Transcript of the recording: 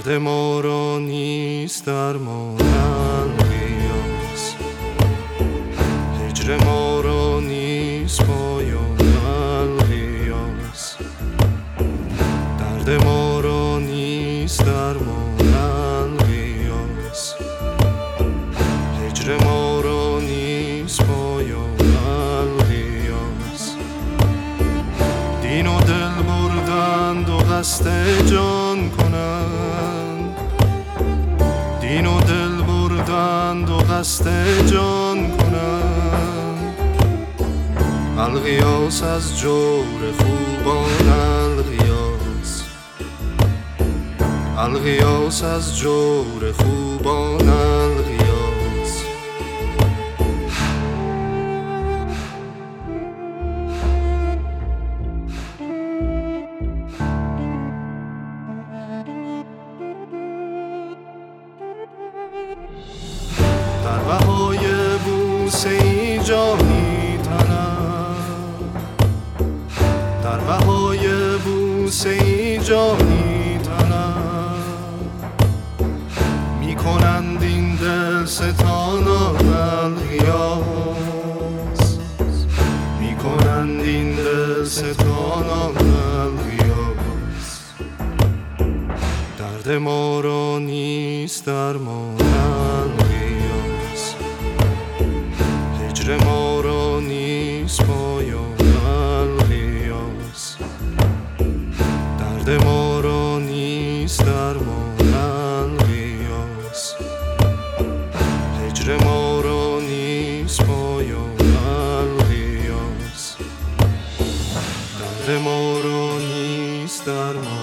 درد ما را نیست درمان الغیاس، هجر ما را نیست پایان الغیاس، درد ما را نیست درمان الغیاس، هجر ما را نیست پایان الغیاس. دین و دل بردند و قصد جان کنند، دین و دل بردند و قصد جان کنند. الغیاس از جور خوبان الغیاس، الغیاس از جور خوبان الغیاس. در بهای بوسه ای جانی تنم، در بهای بوسه ای جانی تنم. میکنند این دل ستانان الغیاس، میکنند این دل ستانان الغیاس. درد ما را نیست درمان الغیاس، هجر ما را نیست پایان الغیاس، درد ما را نیست درمان الغیاس، هجر ما را نیست پایان الغیاس، درد ما را نیست درمان